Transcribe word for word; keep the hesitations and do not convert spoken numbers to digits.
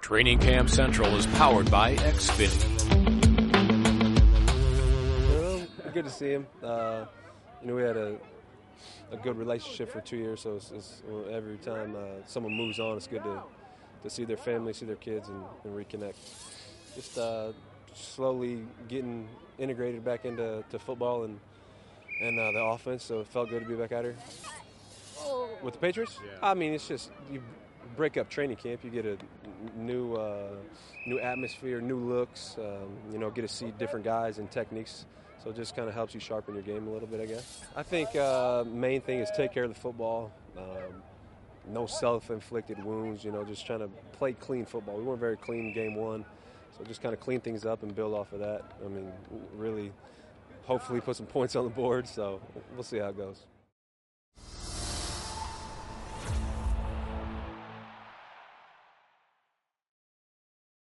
Training Camp Central is powered by Xfinity. Well, good to see him. Uh, you know, we had a a good relationship for two years, so it's, it's, every time uh, someone moves on, it's good to to see their family, see their kids, and, and reconnect. Just uh, slowly getting integrated back into to football and and uh, the offense, so it felt good to be back out here. With the Patriots? Yeah. I mean, it's just you break up training camp, you get a new uh, new atmosphere, new looks, um, you know, get to see different guys and techniques. So it just kind of helps you sharpen your game a little bit, I guess. I think uh, main thing is take care of the football. Um, no self-inflicted wounds, you know, just trying to play clean football. We weren't very clean game one, so just kind of clean things up and build off of that. I mean, really, hopefully put some points on the board, so we'll see how it goes.